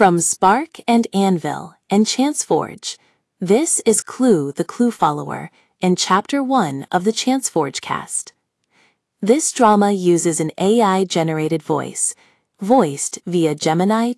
From Spark and Anvil and ChanceForge, this is Clue the Clue Follower in Chapter 1 of the ChanceForge cast. This drama uses an AI-generated voice, voiced via Gemini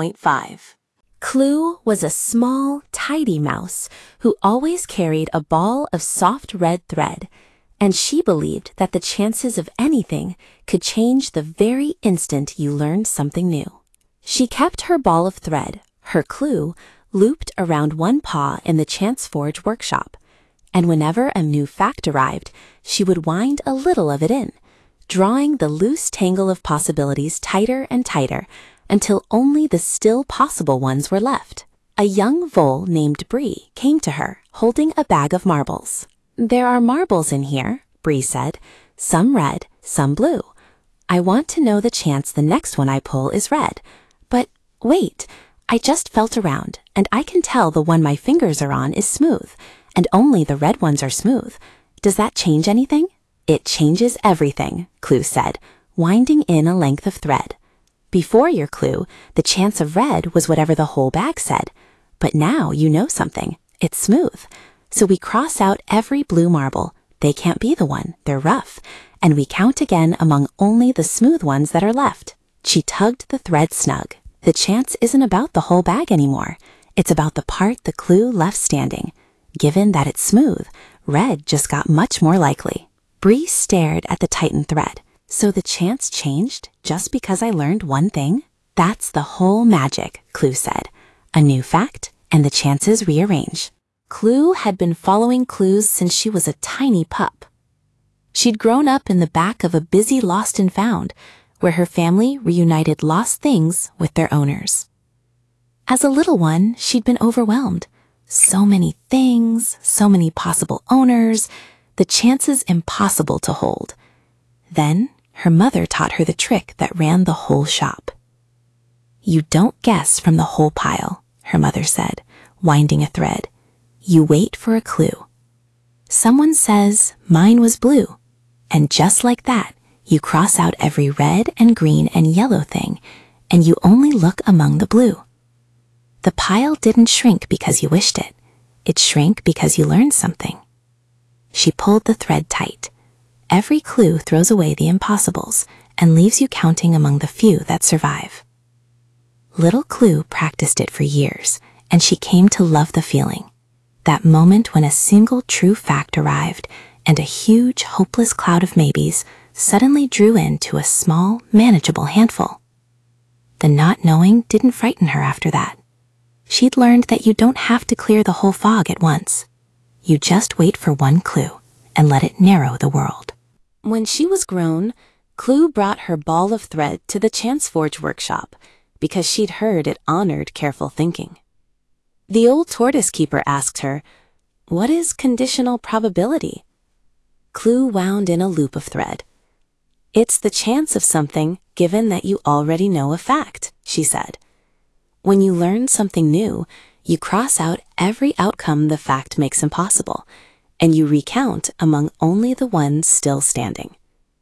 2.5. Clue was a small, tidy mouse who always carried a ball of soft red thread, and she believed that the chances of anything could change the very instant you learned something new. She kept her ball of thread, her clue, looped around one paw in the ChanceForge workshop, and whenever a new fact arrived, she would wind a little of it in, drawing the loose tangle of possibilities tighter and tighter until only the still possible ones were left. A young vole named Bree came to her, holding a bag of marbles. "There are marbles in here," Bree said, "some red, some blue. I want to know the chance the next one I pull is red. But wait, I just felt around, and I can tell the one my fingers are on is smooth, and only the red ones are smooth. Does that change anything?" "It changes everything," Clue said, winding in a length of thread. "Before your clue, the chance of red was whatever the whole bag said. But now you know something. It's smooth. So we cross out every blue marble. They can't be the one. They're rough. And we count again among only the smooth ones that are left." She tugged the thread snug. The chance isn't about the whole bag anymore. It's about the part the clue left standing. Given that it's smooth, red just got much more likely. Bree stared at the tightened thread. "So the chance changed just because I learned one thing?" "That's the whole magic," Clue said. "A new fact, and the chances rearrange." Clue had been following clues since she was a tiny pup. She'd grown up in the back of a busy Lost and Found, where her family reunited lost things with their owners. As a little one, she'd been overwhelmed. So many things, so many possible owners, the chances impossible to hold. Then, her mother taught her the trick that ran the whole shop. "You don't guess from the whole pile," her mother said, winding a thread. "You wait for a clue. Someone says, 'Mine was blue,' and just like that, you cross out every red and green and yellow thing, and you only look among the blue. The pile didn't shrink because you wished it. It shrank because you learned something." She pulled the thread tight. Every clue throws away the impossibles and leaves you counting among the few that survive. Little Clue practiced it for years, and she came to love the feeling. That moment when a single true fact arrived and a huge, hopeless cloud of maybes suddenly drew into a small, manageable handful. The not knowing didn't frighten her after that. She'd learned that you don't have to clear the whole fog at once. You just wait for one clue and let it narrow the world. When she was grown, Clue brought her ball of thread to the ChanceForge workshop because she'd heard it honored careful thinking. The old tortoise keeper asked her, "What is conditional probability?" Clue wound in a loop of thread. "It's the chance of something given that you already know a fact," she said. "When you learn something new, you cross out every outcome the fact makes impossible, and you recount among only the ones still standing.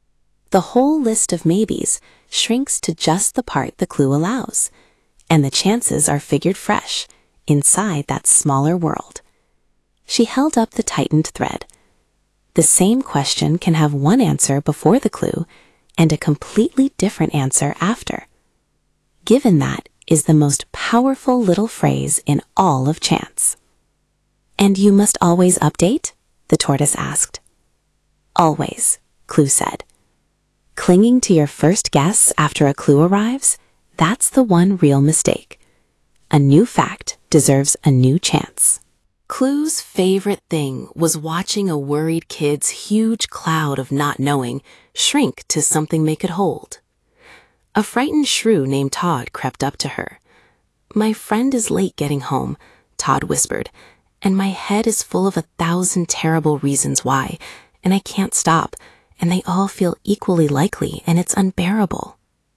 The whole list of maybes shrinks to just the part the clue allows, and the chances are figured fresh inside that smaller world." She held up the tightened thread. The same question can have one answer before the clue and a completely different answer after. Given that is the most powerful little phrase in all of chance. "And you must always update?" the tortoise asked. "Always," Clue said. Clinging to your first guess after a clue arrives, that's the one real mistake. A new fact deserves a new chance. Clue's favorite thing was watching a worried kid's huge cloud of not knowing shrink to something they could hold. A frightened shrew named Todd crept up to her. "My friend is late getting home," Todd whispered, "and my head is full of 1,000 terrible reasons why, and I can't stop, and they all feel equally likely, and it's unbearable."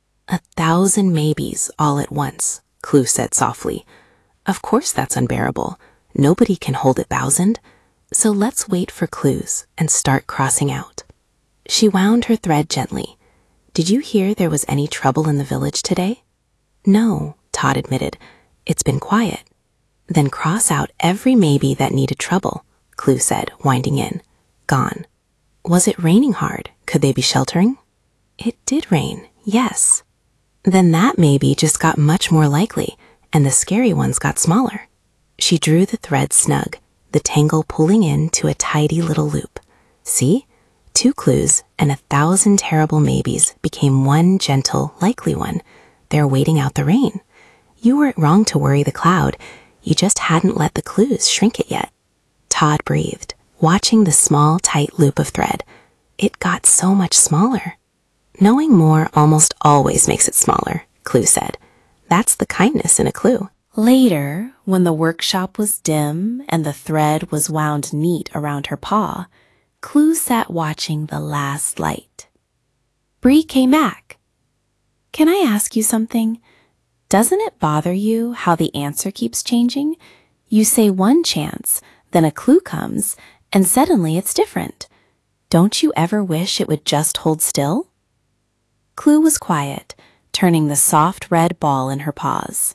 1,000 maybes all at once, Clue said softly. "Of course that's unbearable. Nobody can hold 1,000. So let's wait for clues and start crossing out." She wound her thread gently. "Did you hear there was any trouble in the village today?" "No," Todd admitted. It's been quiet. Then cross out every maybe that needed trouble, Clue said, winding in. Gone. Was it raining hard? Could they be sheltering? It did rain, yes. Then that maybe just got much more likely, and the scary ones got smaller. She drew the thread snug, the tangle pulling into a tidy little loop. See? 2 clues and 1,000 terrible maybes became one gentle, likely one. They're waiting out the rain. You weren't wrong to worry the cloud. You just hadn't let the clues shrink it yet. Todd breathed, watching the small, tight loop of thread. It got so much smaller. Knowing more almost always makes it smaller, Clue said. That's the kindness in a clue. Later, when the workshop was dim and the thread was wound neat around her paw, Clue sat watching the last light. Bree came back. Can I ask you something? Doesn't it bother you how the answer keeps changing? You say one chance, then a clue comes, and suddenly it's different. Don't you ever wish it would just hold still? Clue was quiet, turning the soft red ball in her paws.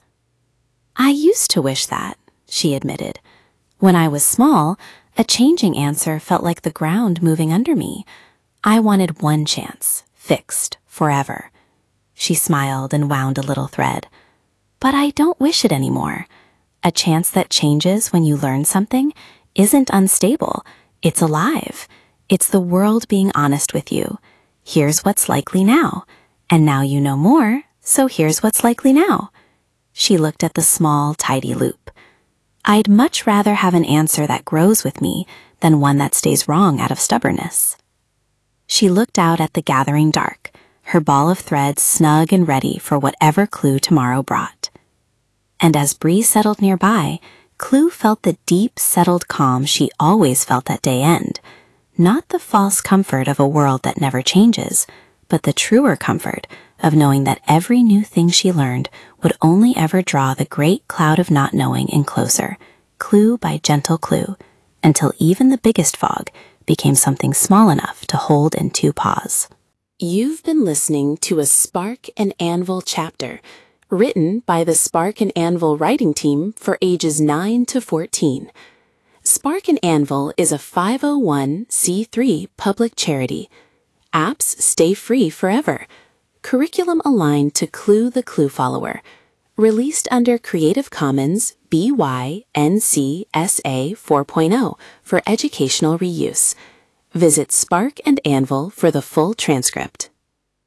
I used to wish that, she admitted. When I was small, a changing answer felt like the ground moving under me. I wanted one chance, fixed, forever. She smiled and wound a little thread. But I don't wish it anymore. A chance that changes when you learn something isn't unstable. It's alive. It's the world being honest with you. Here's what's likely now. And now you know more, so here's what's likely now. She looked at the small, tidy loop. I'd much rather have an answer that grows with me than one that stays wrong out of stubbornness. She looked out at the gathering dark, her ball of thread snug and ready for whatever clue tomorrow brought. And as Bree settled nearby, Clue felt the deep, settled calm she always felt at day end. Not the false comfort of a world that never changes, but the truer comfort of knowing that every new thing she learned would only ever draw the great cloud of not knowing in closer, clue by gentle clue, until even the biggest fog became something small enough to hold in 2 paws. You've been listening to a Spark and Anvil chapter, written by the Spark and Anvil writing team for ages 9 to 14. Spark and Anvil is a 501c3 public charity. Apps stay free forever. Curriculum aligned to Clue the Clue Follower. Released under Creative Commons BY-NC SA 4.0 for educational reuse. Visit Spark and Anvil for the full transcript.